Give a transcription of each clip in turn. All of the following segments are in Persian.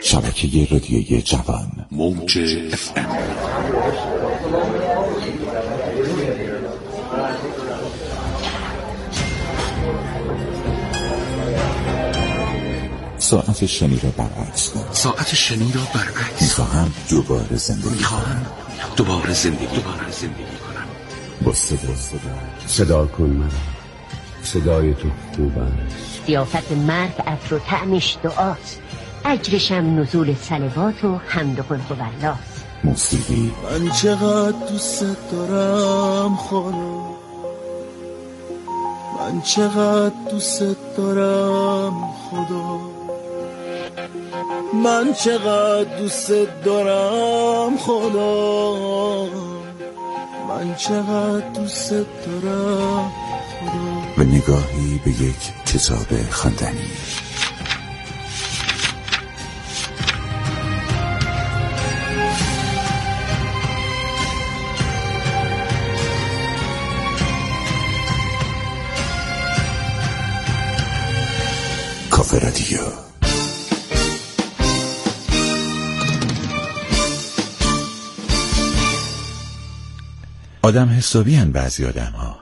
شبکه رادیویی جوان موج FM. ساعت شنی را برعکس کن. ساعت شنی را برعکس. میخواهم دوباره زندگی کنم. دوباره زندگی کنم. با صدا کن مرا. صدای تو خوب است. ضیافت مرگ عطر و طعمش دعاست، اجرشم نزول صلوات و حمد و قل هوالله‌ست. موسیقی. من چقدر دوست دارم خدا، من چقدر دوست دارم خدا، من چقدر دوست دارم خدا، من چقدر دوست دارم خدا. و نگاهی به یک کتاب خواندنی. کافه رادیو. آدم حسابی هن بعضی آدم ها،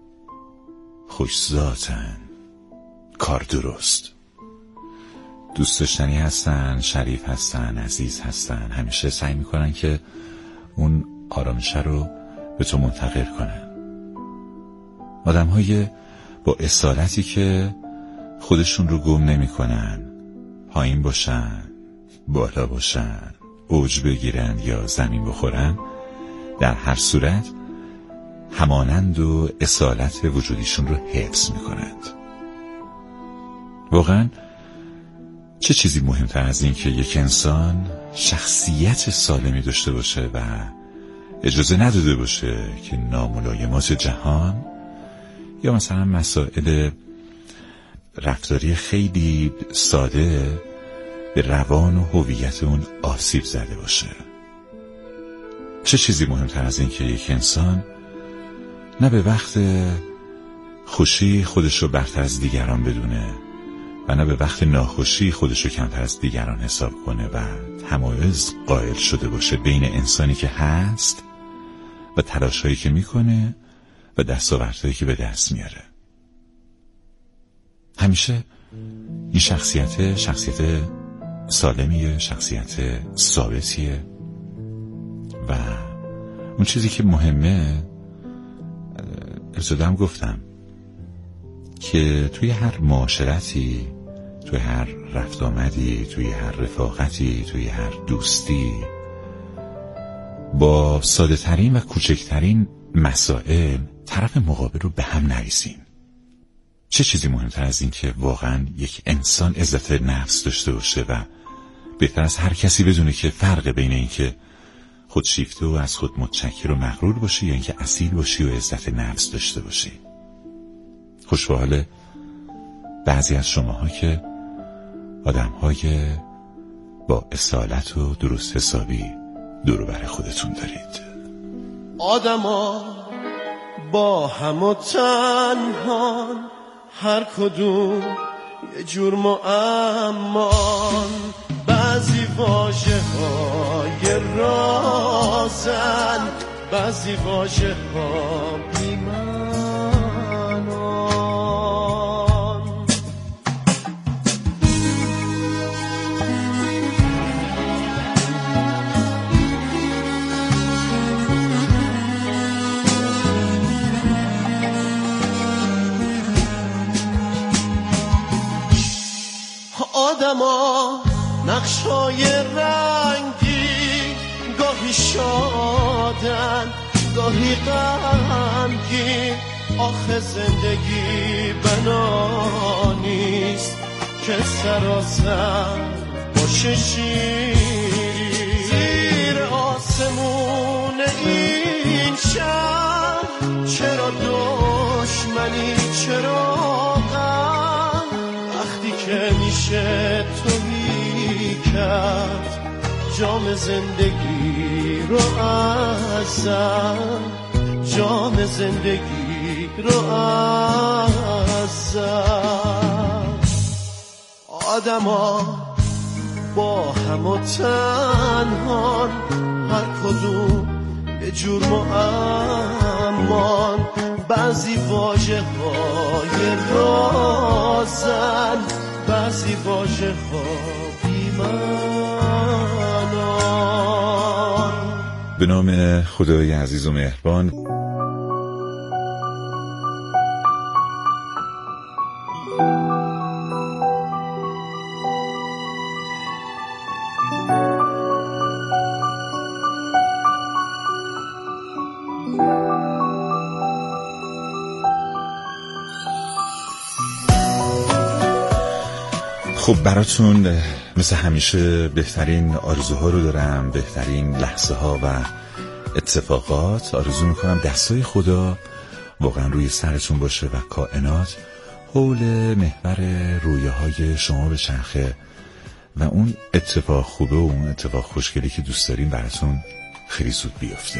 خوش‌ذاتن، کار درست، دوست داشتنی هستن، شریف هستن، عزیز هستن، همیشه سعی میکنن که اون آرامشه رو به تو منتقل کنن. آدم های با اصالتی که خودشون رو گم نمی کنن، پایین باشن، بالا باشن، اوج بگیرن یا زمین بخورن، در هر صورت همانند و اصالت وجودیشون رو حفظ می کنند. واقعا چه چیزی مهمتر از این که یک انسان شخصیت سالمی داشته باشه و اجازه نداده باشه که ناملایمات جهان یا مثلا مسائل رفتاری خیلی ساده به روان و هویت اون آسیب زده باشه. چه چیزی مهمتر از این که یک انسان نه به وقت خوشی خودش رو برتر از دیگران بدونه و نه به وقت ناخوشی خودش رو کمتر از دیگران حساب کنه و تمایز قائل شده باشه بین انسانی که هست و تلاشایی که میکنه و دستاوردهایی که به دست میاره. همیشه این شخصیت سالمیه، شخصیت ثابتیه و اون چیزی که مهمه، ابتدا هم گفتم که توی هر معاشرتی، توی هر رفت آمدی، توی هر رفاقتی، توی هر دوستی، با ساده ترین و کوچکترین مسائل طرف مقابل رو به هم نریزیم. چه چیزی مهمتر از این که واقعا یک انسان عزت نفس داشته باشه و بهتر از هر کسی بدونه که فرق بین این که خودشیفته و از خود متشکر و مغرور باشی یا اینکه اصیل باشی و عزت نفس داشته باشی. خوش به حال بعضی از شماها که آدم‌های با اصالت و درست حسابی دور بر خودتون دارید. آدما با هم و تنهان، هر کدوم یه جور معمان، بعضی واژه های رازن، بعضی واژه ها بی‌معنان. آدما نقشای رنگی، گاهی شادن گاهی غمگین. آخه زندگی بنا نیست که سراسر باشه شیری. زیر آسمون این شهر چرا دشمنی، چرا غم، وقتی که میشه تویی کرد جام زندگی رو ازم، جام زندگی رو ازم. آدما با هم و تنهان، هر کدوم یه جور معمان. بعضی واژه های رازن، بعضی واژه ها بی‌معنان. به نام خدای عزیز و مهربان. خب براتون مثل همیشه بهترین آرزوها رو دارم، بهترین لحظه ها و اتفاقات. آرزو میکنم دستای خدا واقعا روی سرتون باشه و کائنات حول محور رویه های شما به چرخه و اون اتفاق خوبه و اون اتفاق خوشگلی که دوست داریم براتون خیلی زود بیفته.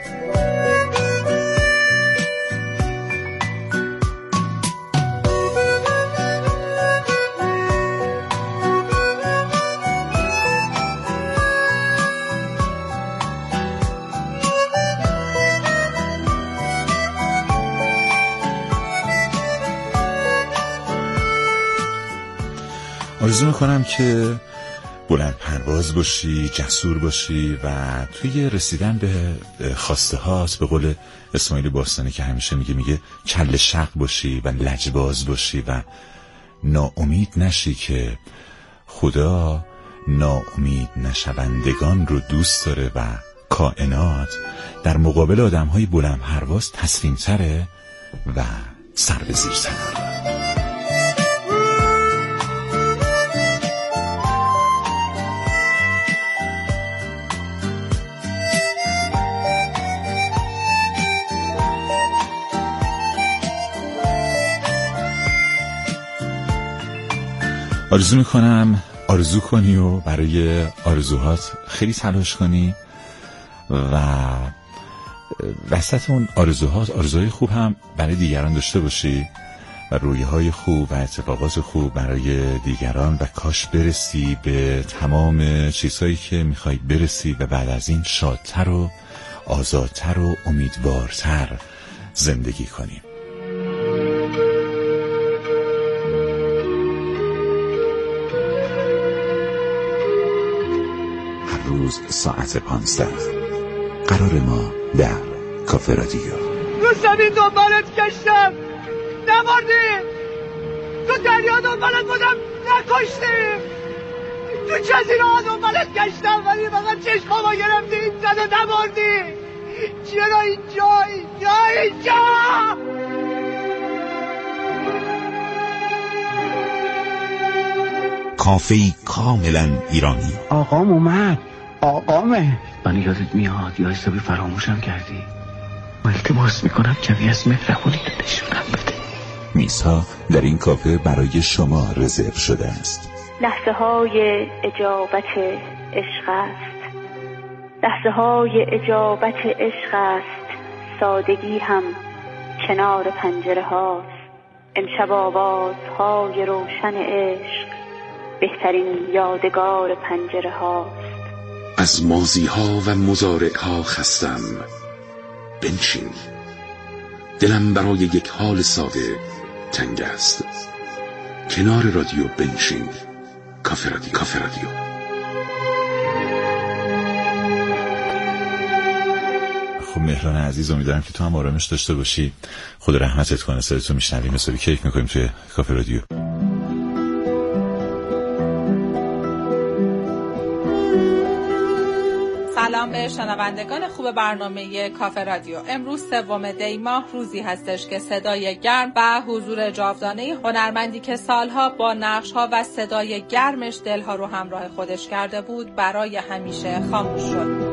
آرزو میکنم که بلند پرواز باشی، جسور باشی و توی رسیدن به خواسته هات به قول اسماعیل باستانی که همیشه میگه کله شق باشی و لجباز باشی و ناامید نشی که خدا ناامید نشوندگان رو دوست داره و کائنات در مقابل آدم‌های بلند پرواز تسلیم تره و سر به زیر تره. آرزو میکنم آرزو کنی و برای آرزوهات خیلی تلاش کنی و وسط اون آرزوهات آرزوهای خوب هم برای دیگران داشته باشی و رویاهای خوب و اتفاقات خوب برای دیگران و کاش برسی به تمام چیزهایی که میخوای برسی و بعد از این شادتر و آزادتر و امیدوارتر زندگی کنی. روز ساعت 15 قرار ما در کافه رادیو. رو زمین دنبالت گشتم نمردی، تو دریا دنبالت بودم نکشتی، تو جزیره ها دنبالت گشتم ولی فقط چشمامو گرفتی زد و نمردی. چرا اینجا؟ کافه‌ای کاملا ایرانی. آقام اومد. آقامه. من یادت میاد یا حسابی فراموشم کردی؟ من التماس میکنم کمی از مهربونی تو نشونم بده. میزها در این کافه برای شما رزرو شده است. لحظه های اجابت عشق است، لحظه های اجابت عشق است. سادگی هم کنار پنجره هاست. امشب آوازهای روشن عشق بهترین یادگار پنجره هاست. از ماضی ها و مضارع ها خستم، بنشین. دلم برای یک حال ساده تنگ است. کنار رادیو بنشین. کافه رادیو. خب مهران عزیز، امیدوارم که تو هم آرامش داشته باشی. خدا رحمتت کنه. صداتو میشنویم حسابی کیک میکنیم توی کافه رادیو. سلام به شنوندگان خوب برنامه کافه رادیو. امروز 3 دی ماه روزی هستش که صدای گرم و حضور جاودانه هنرمندی که سالها با نقش‌ها و صدای گرمش دلها رو همراه خودش کرده بود برای همیشه خاموش شد.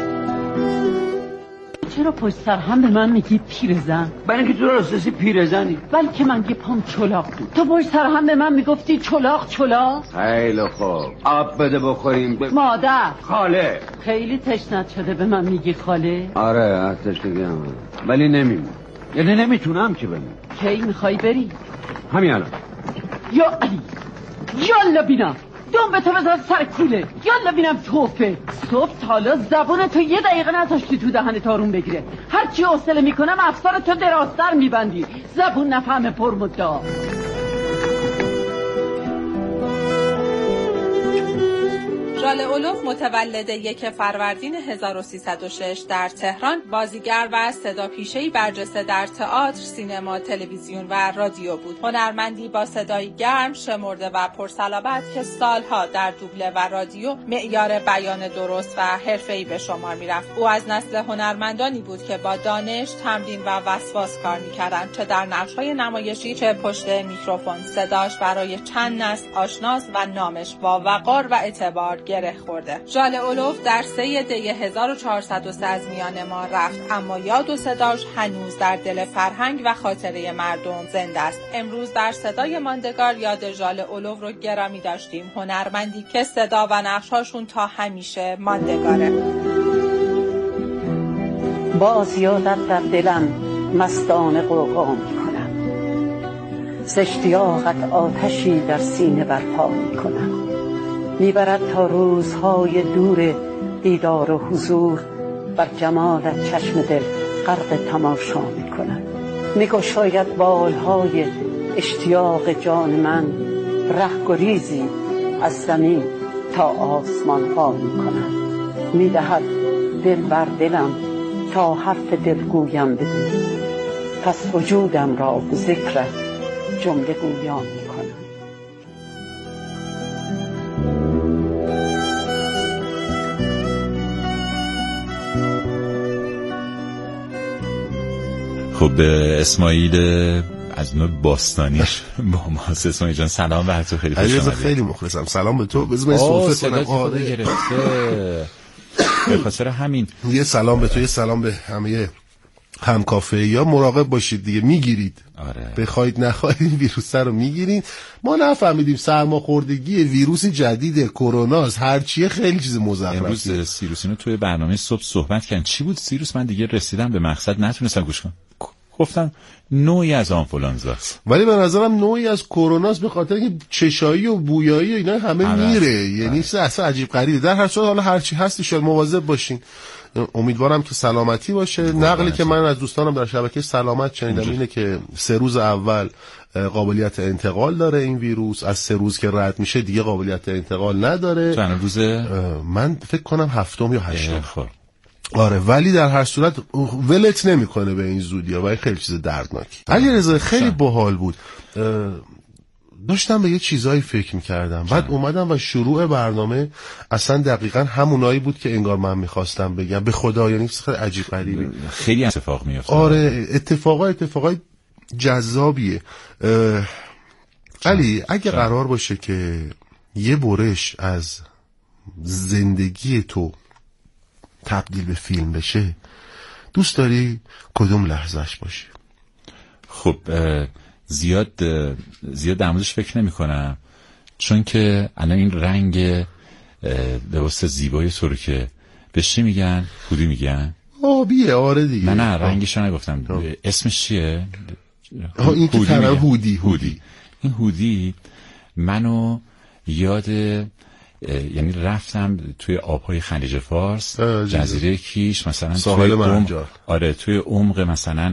چرا پشت سر هم به من میگی پیرزن؟ برای اینکه تو راستسی پیرزنی. بلکه من یه پام چلاق بود، تو پشت سر هم به من میگفتی چلاق. خیلی خوب، آب بده بخوریم. مادر، خاله، خیلی تشنت شده به من میگی خاله؟ آره تشنگی هم، ولی نمیمون، یعنی نمیتونم که بمون. کی میخوای بری؟ همین الان. یا علی، یالا بینا. دم به تو بذار سر کوله. یالا بینم توفه. صبح حالا زبون تو یه دقیقه نذاشتی تو دهنت آروم بگیره. هر چی حوصله میکنم افسار تو درازتر میبندی. زبون نفهمه پرمدعا. ژاله اولوف متولد 1 فروردین 1306 در تهران بازیگر و صداپیشه‌ای برجسته در تئاتر، سینما، تلویزیون و رادیو بود. هنرمندی با صدایی گرم، شمرده و پرصلابت که سالها در دوبله و رادیو معیار بیان درست و حرفه‌ای به شمار می‌رفت. او از نسل هنرمندانی بود که با دانش، تمرین و وسواس کار می‌کردند، چه در نقش‌های نمایشی چه پشت میکروفون. صداش برای چند نسل آشناست و نامش با وقار و اعتبار گره خورده. ژاله اولوف در 3 دی 1403 از میان ما رفت، اما یاد و صداش هنوز در دل فرهنگ و خاطره مردم زنده است. امروز در صدای ماندگار یاد ژاله اولوف رو گرامی داشتیم، هنرمندی که صدا و نقشاشون تا همیشه ماندگاره. باز یادت در دلم مستانه غوغا میکنم، ز اشتیاقت آتشی در سینه برپا میکنم. میبرد تا روزهای دور دیدار و حضور، بر جمالت چشم دل غرق تماشا میکنم. میگشاید بالهای اشتیاق جان من، رهگریزی از زمین تا آسمان ها میکنم. میدهد دل بر دلم تا حرف دلگویم بدونی، پس وجودم را به ذکرت جمله گویان میکنم. خب اسماعیل از نوع باستانیش با ماست. اسماعیل جان سلام بر تو، خیلی خوش اومدی. خیلی مخلصم. سلام به تو. بذار من سلطه کنم. گرفته به خاطر همین یه سلام به تو، یه سلام به همه همکافه یا مراقب باشید دیگه، میگیرید. آره. بخواید نخواهید این ویروس رو میگیرید. ما نفهمیدیم سرماخوردگی، ویروس جدید، کروناست، هر چیه، خیلی چیز مزخرفیه. امروز سیروس اینو توی برنامه صبح صحبت کردن. چی بود سیروس؟ من دیگه رسیدم به مقصد نتونستم گوش کنم. گفتن نوعی از آنفولانزاست، ولی به نظرم نوعی از کروناست، به خاطر اینکه چشایی و بویایی و اینا همه میره. یعنی اصلا عجیب غریبه. در هر صورت حالا هر چی هست شاید مواظب باشین. امیدوارم که سلامتی باشه. نقلی که من از دوستانم در شبکه سلامت شنیدم اینه که 3 روز اول قابلیت انتقال داره این ویروس، از 3 روز که رد میشه دیگه قابلیت انتقال نداره. چند روز؟ من فکر کنم 7 یا 8. آره، ولی در هر صورت ولت نمیکنه به این زودی‌ها و خیلی چیز دردناکی. علیرضا خیلی باحال بود. داشتم به یه چیزایی فکر میکردم، بعد اومدم و شروع برنامه اصلا دقیقا همونایی بود که انگار من میخواستم بگم. به خدا یعنی خیلی عجیب غریبه، خیلی اتفاق میفته. آره، اتفاقای جذابیه. علی اگه قرار باشه که یه برش از زندگی تو تبدیل به فیلم بشه، دوست داری کدوم لحظهش باشه؟ خب زیاد در موردش فکر نمی کنم، چون که الان این رنگ لباس زیبای تو رو که بهش چی میگن؟ هودی میگن؟ آبیه. آره دیگه. نه رنگش رو نگفتم. اسمش چیه؟ این که طرف هودی. این هودی منو یاد، یعنی رفتم توی آبهای خلیج فارس، جزیره کیش مثلا، ساحل مرجان. آره، توی عمق مثلا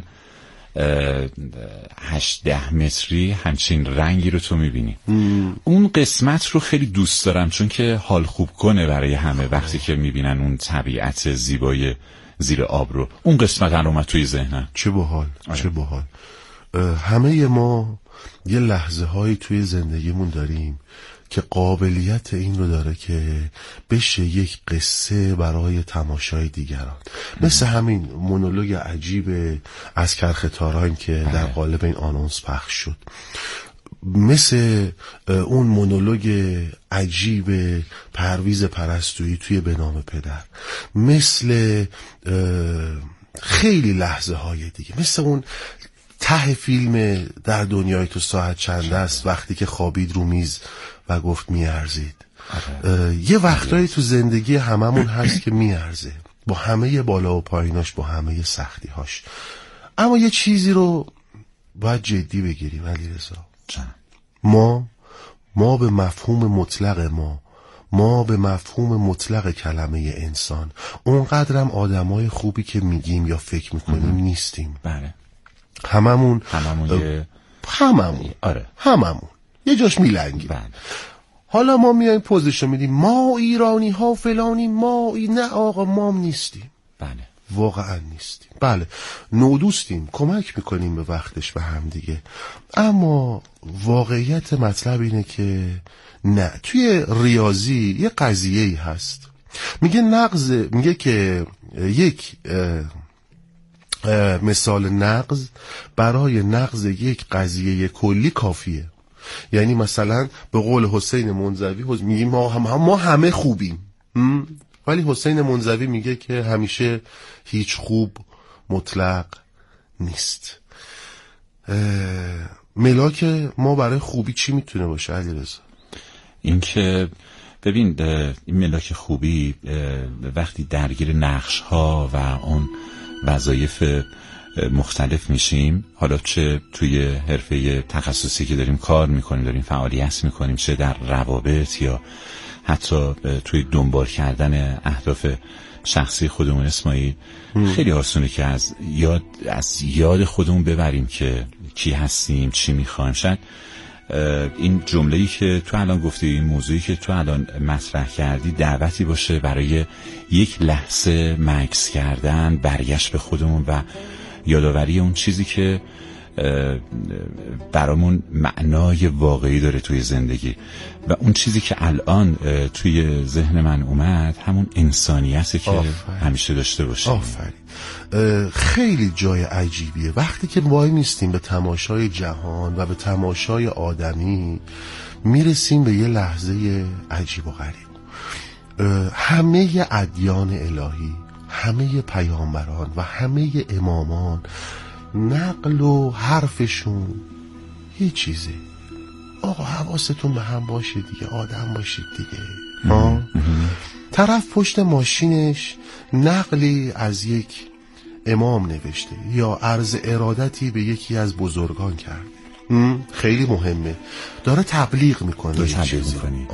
8-10 متری همچین رنگی رو تو میبینی. اون قسمت رو خیلی دوست دارم، چون که حال خوب کنه برای همه وقتی که میبینن اون طبیعت زیبای زیر آب رو. اون قسمت هم اومد توی ذهنم. چه باحال. چه باحال. همه ما یه لحظه هایی توی زندگیمون داریم که قابلیت این رو داره که بشه یک قصه برای تماشای دیگران. مثل همین مونولوگ عجیب از کرخ تارایم که در قالب این آنونس پخش شد، مثل اون مونولوگ عجیب پرویز پرستویی توی به نام پدر، مثل خیلی لحظه های دیگه، مثل اون ته فیلم در دنیای تو ساعت چند است وقتی که خوابید رو میز و گفت میارزید. یه وقتایی تو زندگی هممون هست که میارزه، با همه بالا و پاییناش، با همه سختی‌هاش. اما یه چیزی رو باید جدی بگیریم علیرضا، ما ما به مفهوم مطلق ما به مفهوم مطلق کلمه انسان اونقدرم آدمای خوبی که میگیم یا فکر میکنیم نیستیم. بله. هممون آره. هممون یه جاش میلنگیم. بله. حالا ما میایم پوزشو میدیم ما ایرانی ها فلانی نه آقا ما نیستیم. بله. واقعا نیستیم. بله نودوستیم، کمک میکنیم به وقتش به هم دیگه، اما واقعیت مطلب اینه که نه. توی ریاضی یه قضیه‌ای هست میگه که یک مثال نقض برای نقض یک قضیه کلی کافیه. یعنی مثلا به قول حسین منزوی میگیم ما همه خوبیم، ولی حسین منزوی میگه که همیشه هیچ خوب مطلق نیست. ملاک ما برای خوبی چی میتونه باشه علیرضا؟ این که ببین این ملاک خوبی وقتی درگیر نقش ها و اون وظایف مختلف میشیم، حالا چه توی حرفه تخصصی که داریم کار میکنیم، داریم فعالیت میکنیم، چه در روابط یا حتی توی دنبال کردن اهداف شخصی خودمون، اسماعیل خیلی آسونه که از یاد خودمون ببریم که کی هستیم، چی میخوایم. شاید این جمله‌ای که تو الان گفتی، این موضوعی که تو الان مطرح کردی دعوتی باشه برای یک لحظه مکث کردن، برگشت به خودمون و یادآوری اون چیزی که برامون معنای واقعی داره توی زندگی و اون چیزی که الان توی ذهن من اومد همون انسانیته که همیشه داشته باشیم. آفرین. خیلی جای عجیبیه وقتی که وای میستیم به تماشای جهان و به تماشای آدمی، میرسیم به یه لحظه عجیب و غریب. همه ادیان الهی، همه پیامبران و همه امامان نقل و حرفشون یه چیزه، آقا حواستون به هم باشه دیگه، آدم باشید دیگه. طرف پشت ماشینش نقلی از یک امام نوشته یا عرض ارادتی به یکی از بزرگان کرده، خیلی مهمه، داره تبلیغ میکنه یه چیزی.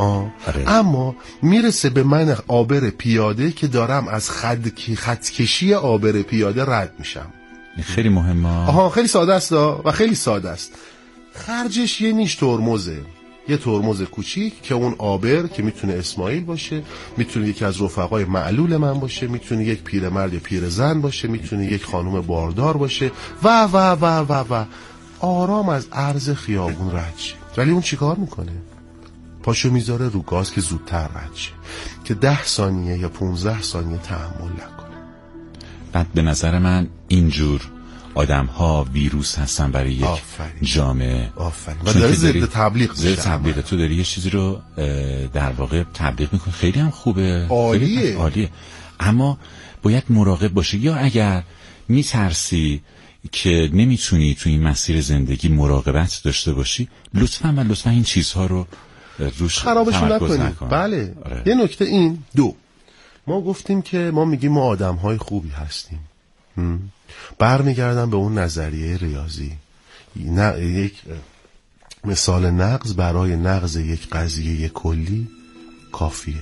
اما میرسه به من عابر پیاده که دارم از خطکشی عابر پیاده رد میشم. خیلی مهمه. خیلی ساده است و خیلی ساده است. خرجش یه نیش ترمزه، یه ترمز کوچیک که اون عابر که میتونه اسماعیل باشه، میتونه یکی از رفقای معلول من باشه، میتونه یک پیرمرد یا پیرزن باشه، میتونه یک خانم باردار باشه و و و و و آرام از عرض خیابون رد شه. ولی اون چیکار میکنه؟ پاشو میذاره رو گاز که زودتر رد شه، که 10 ثانیه یا 15 ثانیه تحمل نکنه. بعد به نظر من اینجور آدم ها ویروس هستن برای یک جامعه. و داره ضد تبلیغ میشه. ضد تبلیغ تو داری یه چیزی رو در واقع تبلیغ میکنی، خیلی هم خوبه، عالیه. اما باید مراقب باشی، یا اگر میترسی که نمیتونی تو این مسیر زندگی مراقبت داشته باشی، لطفاً این چیزها رو روش خرابش نکنی. بله. یه نکته این ما گفتیم که ما میگیم ما آدم‌های خوبی هستیم. برمیگردم به اون نظریه ریاضی. یک مثال نقض برای نقض یک قضیه کلی کافیه.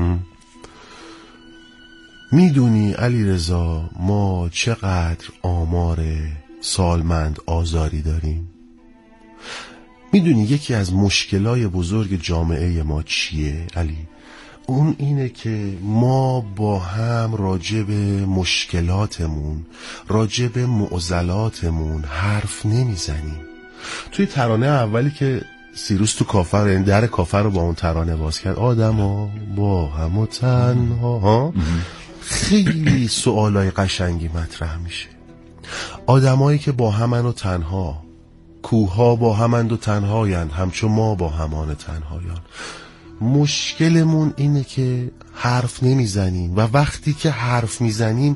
میدونی علیرضا ما چقدر آمار سالمند آزاری داریم؟ میدونی یکی از مشکلای بزرگ جامعه ما چیه علی؟ اون اینه که ما با هم راجع به مشکلاتمون، راجع به معضلاتمون حرف نمیزنیم. توی ترانه اولی که سیروس تو کافر، این در کافر رو با اون ترانه باز کرد، آدما با هم و تنها، خیلی سوالای قشنگی مطرح میشه. آدمایی که با همن و تنها، کوها با همند و تنهایند همچون ما با همان تنهایان. مشکلمون اینه که حرف نمیزنیم و وقتی که حرف میزنیم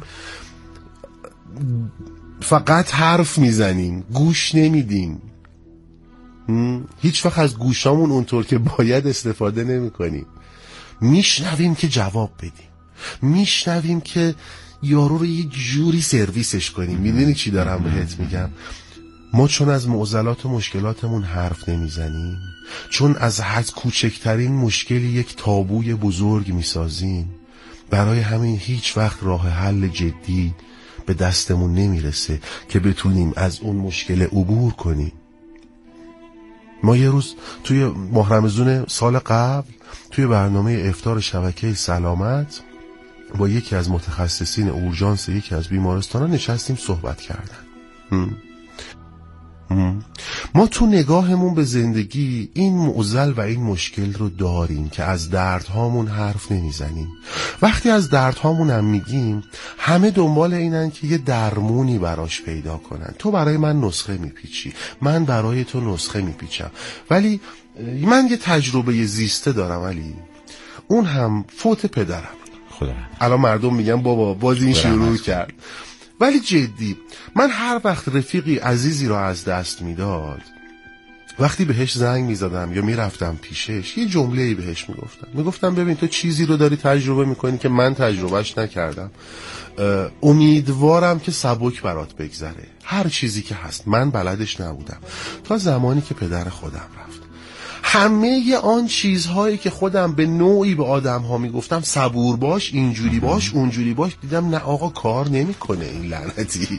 فقط حرف میزنیم، گوش نمیدیم. هیچ وقت از گوشامون اونطور که باید استفاده نمی کنیم. میشنویم که جواب بدیم، میشنویم که یارو رو یه جوری سرویسش کنیم. میدونی چی دارم بهت میگم؟ ما چون از معضلات و مشکلاتمون حرف نمیزنیم، چون از حد کوچکترین مشکلی یک تابوی بزرگ میسازیم، برای همین هیچ وقت راه حل جدی به دستمون نمیرسه که بتونیم از اون مشکل عبور کنیم. ما یه روز توی ماه رمضان سال قبل توی برنامه افطار شبکه سلامت با یکی از متخصصین اورژانس یکی از بیمارستان‌ها نشستیم صحبت کردن. ما تو نگاهمون به زندگی این معضل و این مشکل رو داریم که از دردهامون حرف نمیزنیم. وقتی از دردهامون هم میگیم، همه دنبال اینن که یه درمونی براش پیدا کنن. تو برای من نسخه میپیچی، من برای تو نسخه میپیچم. ولی من یه تجربه زیسته دارم، ولی اون هم فوت پدرم. خدا الان مردم میگن بابا باز این شروع کرد، ولی جدی من هر وقت رفیقی عزیزی رو از دست میداد، وقتی بهش زنگ میزدم یا میرفتم پیشش، یه جمله‌ای بهش میگفتم ببین تو چیزی رو داری تجربه میکنی که من تجربهش نکردم، امیدوارم که سبک برات بگذره. هر چیزی که هست من بلدش نبودم تا زمانی که پدر خودم رفت. همه آن چیزهایی که خودم به نوعی به آدم‌ها میگفتم صبور باش، اینجوری باش، اونجوری باش، دیدم نه آقا کار نمیکنه این لعنتی.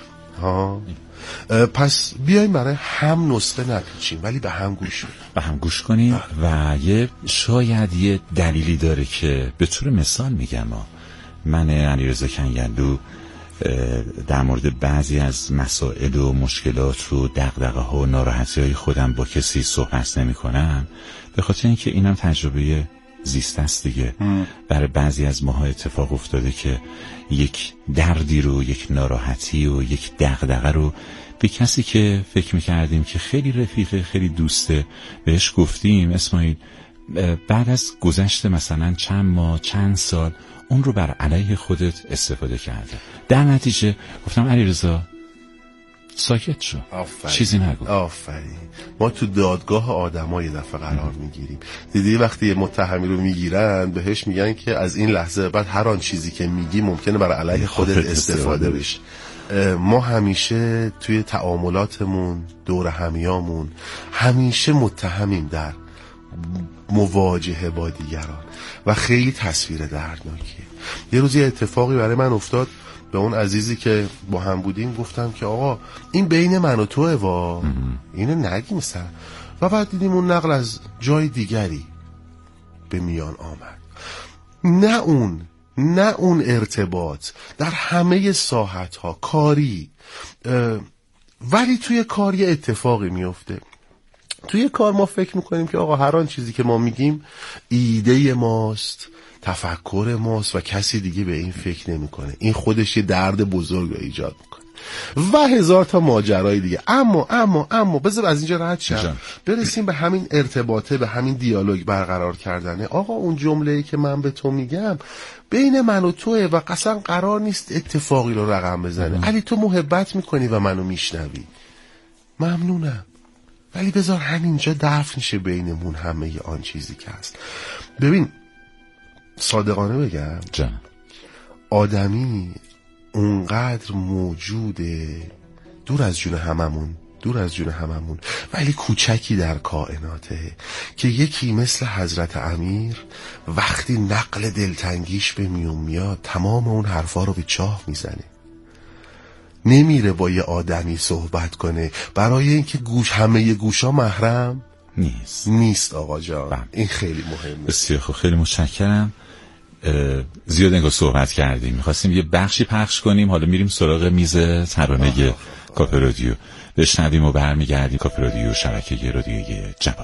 پس بیایم برای هم نسخه نپیچیم، ولی به هم گوش کنیم و شاید یه دلیلی داره که به طور مثال میگم من علیرضا کنگلو در مورد بعضی از مسائل و مشکلات و دغدغه‌ها و ناراحتی‌های خودم با کسی صحبت نمی‌کنم، به خاطر اینکه اینم تجربه زیست است دیگه. برای بعضی از ماها اتفاق افتاده که یک دردی رو، یک ناراحتی و یک دغدغه رو به کسی که فکر می‌کردیم که خیلی رفیقه، خیلی دوسته، بهش گفتیم اسماعیل، بعد از گذشت مثلا چند ماه، چند سال اون رو بر علیه خودت استفاده کرده. در نتیجه گفتم علیرضا ساکت شو، چیزی نگو. آفرین. ما تو دادگاه آدم‌ها یه دفعه قرار میگیریم. دیدی وقتی یه متهمی رو میگیرن بهش میگن که از این لحظه بعد هر آن چیزی که میگی ممکنه بر علیه خودت استفاده بشه. ما همیشه توی تعاملاتمون دور همیامون همیشه متهمیم در مواجهه با دیگران و خیلی تصویر دردناکیه. یه روز یه اتفاقی برای من افتاد، به اون عزیزی که با هم بودیم گفتم که آقا این بین من و توه اینو نگیم سر. و بعد دیدیم اون نقل از جای دیگری به میان آمد. نه اون ارتباط در همه ساحت ها کاری، ولی توی کار یه اتفاقی میفته. توی کار ما فکر میکنیم که آقا هر آن چیزی که ما میگیم ایده ماست، تفکر ماست و کسی دیگه به این فکر نمیکنه. این خودش یه درد بزرگ رو ایجاد میکنه و هزار تا ماجرای دیگه. اما بذار از اینجا رد شم برسیم به همین ارتباطه، به همین دیالوگ برقرار کردنه. آقا اون جمله‌ای که من به تو میگم بین من و توه و قسم قرار نیست اتفاقی رو رقم بزنه. علی تو محبت میکنی و منو میشنوی، ممنونم، ولی بذار همینجا دفن شه بینمون همه آن چیزی که هست. ببین صادقانه بگم آدمی اونقدر موجوده دور از جون هممون ولی کوچکی در کائناته که یکی مثل حضرت امیر وقتی نقل دلتنگیش به میون میاد تمام اون حرفا رو به چاه میزنه. نمیره با یه آدمی صحبت کنه برای اینکه همه گوشا محرم نیست آقا جان. این خیلی مهمه. بسیار خوب، خیلی متشکرم. زیاد انگار صحبت کردیم، میخواستیم یه بخشی پخش کنیم، حالا میریم سراغ میز ترانه کافه رادیو، بشنویم و برمیگردیم. کافه رادیو، شبکه رادیویی جوان.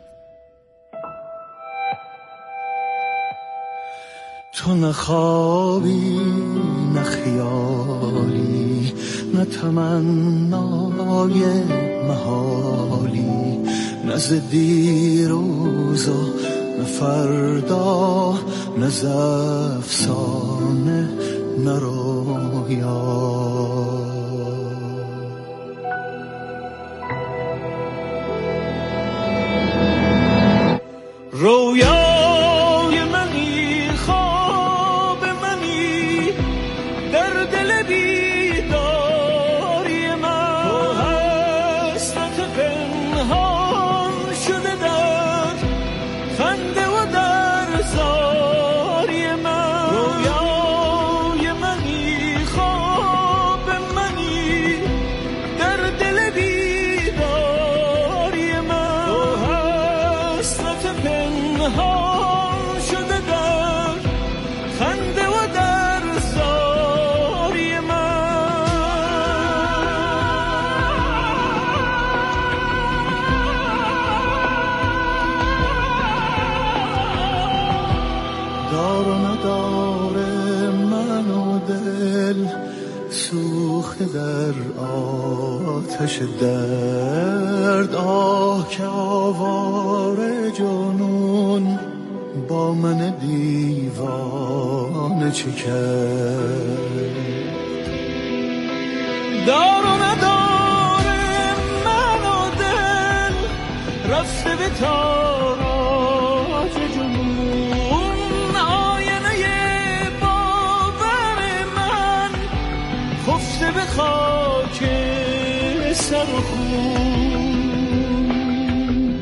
تو نه خوابی نه خیالی نه تمنای محالی، نه ز دیروز و نه فردا، نه ز افسانه نه رویا. رویای منی، خواب منی، در دل بیداری من، تو پنهان شده در خنده و در زاری من، رویای منی خواب منی در دل بیداری من، تو حسرت پنهان شده در خنده و در زاری من. دار و ندار من و دل سوخته در آتش درد، آه که آواره جنون با من دیوانه چه کرد. دار و ندار من و دل رفته به تاراج جنون، آینه باور من خفته به خاک سر و خون.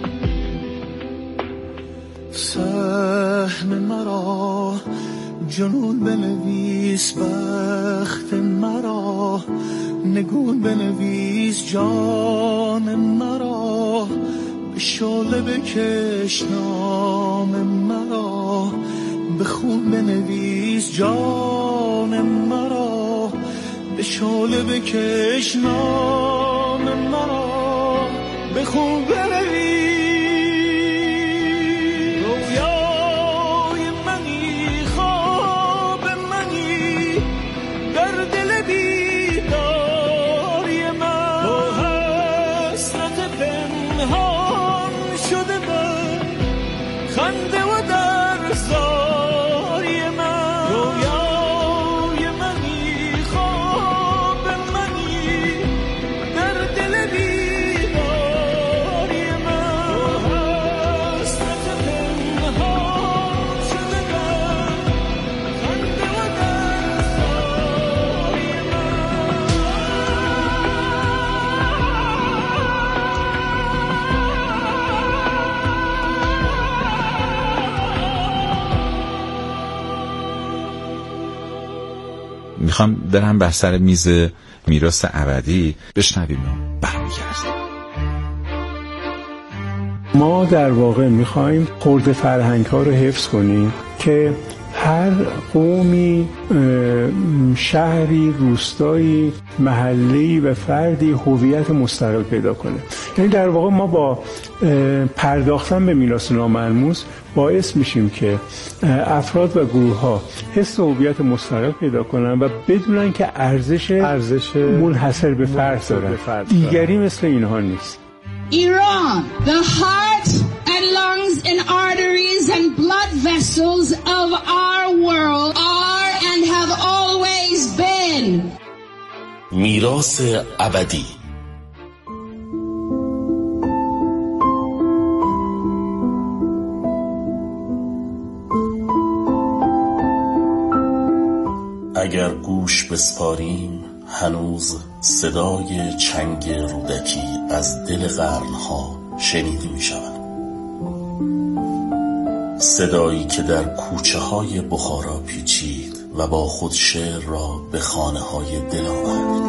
سهم مرا جنون بنویس، بخت مرا نگون بنویس، جان مرا به شعله بکش، نام مرا به خون بنویس، جان مرا به شعله بکش، نام مرا به خون بنویس. رویای منی خواب منی در دل بیداری من، تو حسرت پنهان شده در خنده و در زاری من، رویای منی خواب منی در دل بیداری من، تو حسرت پنهان شده در خنده و در زاری میخوام برم بر سر میز میراث ابدی بشنویم و برمیگردیم. ما در واقع میخوایم خرد فرهنگ ها رو حفظ کنیم که هر قومی، شهری، روستایی، محله‌ای و فردی هویت مستقل پیدا کنه. یعنی در واقع ما با پرداختن به میراث ناملموس باعث میشیم که افراد و گروه‌ها حس هویت مستقل پیدا کنن و بدونن که ارزش منحصر به فرد دارن. دیگری مثل اینها نیست. Iran, the heart and lungs and arteries and blood vessels of our world are and have always been. میراث ابدی. اگر گوش بسپاریم هنوز صدای چنگ رودکی از دل قرنها شنیده می شود. صدایی که در کوچه های بخارا پیچید و با خود شعر را به خانه های دل آورد.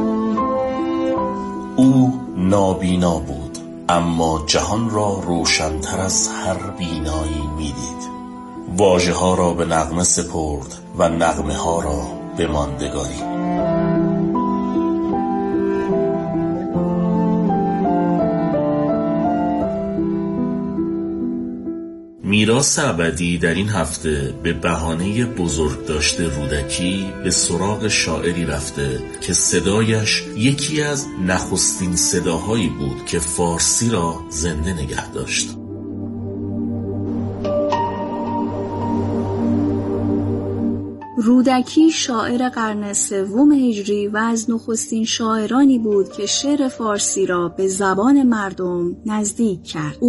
او نابینا بود اما جهان را روشن‌تر از هر بینایی می‌دید. واژه ها را به نغمه سپرد و نغمه ها را به ماندگاری. میراث ابدی در این هفته به بهانه بزرگ داشته رودکی به سراغ شاعری رفته که صدایش یکی از نخستین صداهایی بود که فارسی را زنده نگه داشت. رودکی شاعر قرن سوم هجری و از نخستین شاعرانی بود که شعر فارسی را به زبان مردم نزدیک کرد.